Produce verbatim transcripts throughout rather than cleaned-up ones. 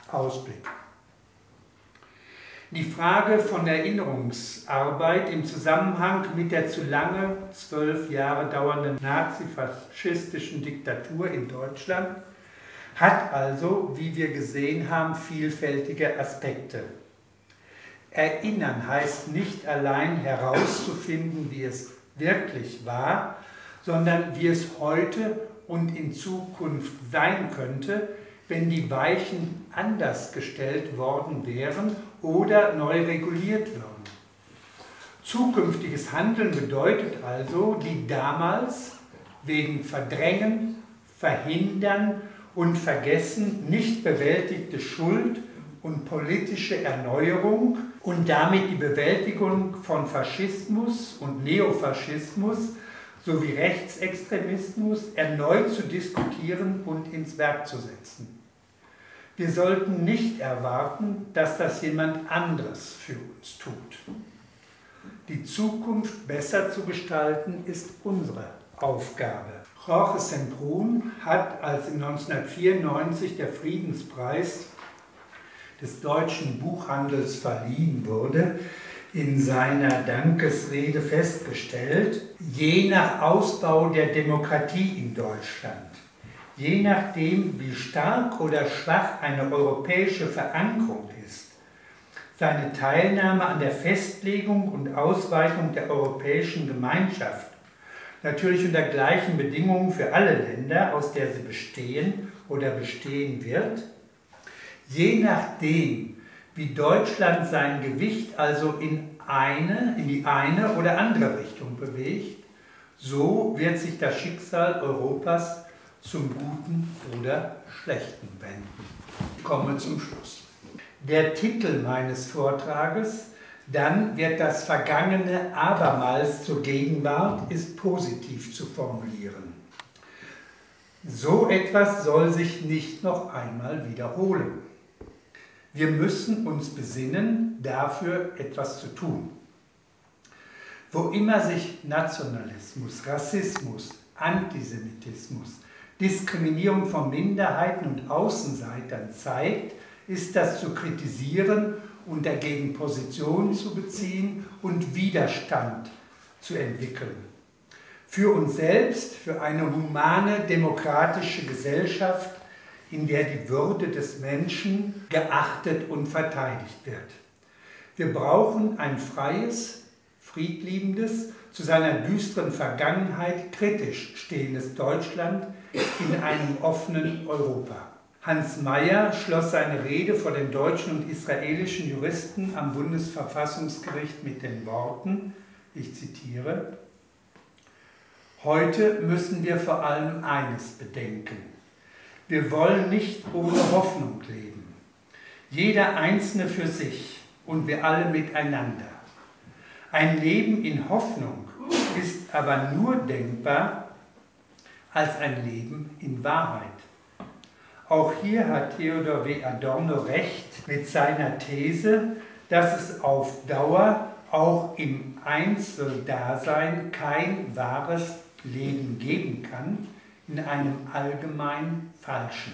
Ausblick. Die Frage von Erinnerungsarbeit im Zusammenhang mit der zu lange, zwölf Jahre dauernden nazifaschistischen Diktatur in Deutschland hat also, wie wir gesehen haben, vielfältige Aspekte. Erinnern heißt nicht allein herauszufinden, wie es wirklich war, sondern wie es heute und in Zukunft sein könnte, wenn die Weichen anders gestellt worden wären oder neu reguliert würden. Zukünftiges Handeln bedeutet also, die damals wegen Verdrängen, Verhindern und Vergessen nicht bewältigte Schuld und politische Erneuerung und damit die Bewältigung von Faschismus und Neofaschismus sowie Rechtsextremismus erneut zu diskutieren und ins Werk zu setzen. Wir sollten nicht erwarten, dass das jemand anderes für uns tut. Die Zukunft besser zu gestalten, ist unsere Aufgabe. Jorge Semprún hat, als im neunzehnhundertvierundneunzig der Friedenspreis des deutschen Buchhandels verliehen wurde, in seiner Dankesrede festgestellt, je nach Ausbau der Demokratie in Deutschland, je nachdem, wie stark oder schwach eine europäische Verankerung ist, seine Teilnahme an der Festlegung und Ausweitung der europäischen Gemeinschaft, natürlich unter gleichen Bedingungen für alle Länder, aus der sie bestehen oder bestehen wird, je nachdem, wie Deutschland sein Gewicht also in, eine, in die eine oder andere Richtung bewegt, so wird sich das Schicksal Europas zum Guten oder Schlechten wenden. Ich komme zum Schluss. Der Titel meines Vortrages, dann wird das Vergangene abermals zur Gegenwart, ist positiv zu formulieren. So etwas soll sich nicht noch einmal wiederholen. Wir müssen uns besinnen, dafür etwas zu tun. Wo immer sich Nationalismus, Rassismus, Antisemitismus, Diskriminierung von Minderheiten und Außenseitern zeigt, ist das zu kritisieren und dagegen Position zu beziehen und Widerstand zu entwickeln. Für uns selbst, für eine humane, demokratische Gesellschaft, in der die Würde des Menschen geachtet und verteidigt wird. Wir brauchen ein freies, friedliebendes, zu seiner düsteren Vergangenheit kritisch stehendes Deutschland in einem offenen Europa. Hans Mayer schloss seine Rede vor den deutschen und israelischen Juristen am Bundesverfassungsgericht mit den Worten, ich zitiere, heute müssen wir vor allem eines bedenken. Wir wollen nicht ohne Hoffnung leben. Jeder Einzelne für sich und wir alle miteinander. Ein Leben in Hoffnung ist aber nur denkbar als ein Leben in Wahrheit. Auch hier hat Theodor W. Adorno recht mit seiner These, dass es auf Dauer auch im Einzeldasein kein wahres Leben geben kann, in einem allgemein Falschen.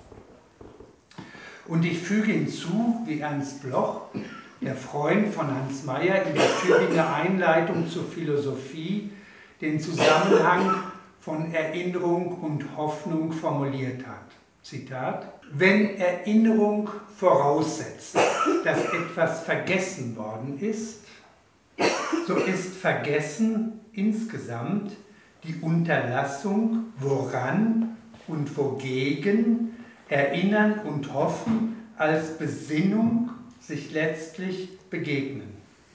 Und ich füge hinzu, wie Ernst Bloch, der Freund von Hans Mayer, in der Tübinger Einleitung zur Philosophie den Zusammenhang von Erinnerung und Hoffnung formuliert hat. Zitat: Wenn Erinnerung voraussetzt, dass etwas vergessen worden ist, so ist Vergessen insgesamt die Unterlassung, woran und wogegen Erinnern und Hoffen als Besinnung sich letztlich begegnen.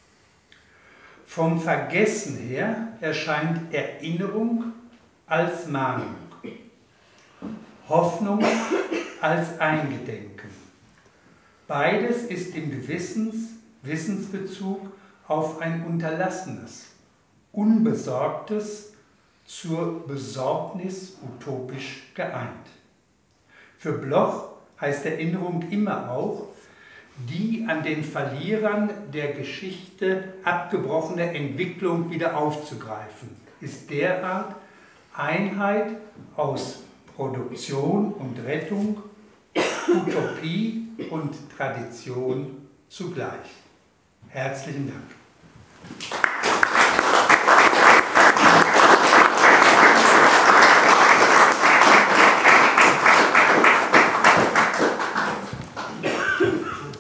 Vom Vergessen her erscheint Erinnerung als Mahnung, Hoffnung als Eingedenken. Beides ist im Gewissens, Wissensbezug auf ein Unterlassenes, Unbesorgtes zur Besorgnis utopisch geeint. Für Bloch heißt Erinnerung immer auch, die an den Verlierern der Geschichte abgebrochene Entwicklung wieder aufzugreifen, ist derart Einheit aus Produktion und Rettung, Utopie und Tradition zugleich. Herzlichen Dank.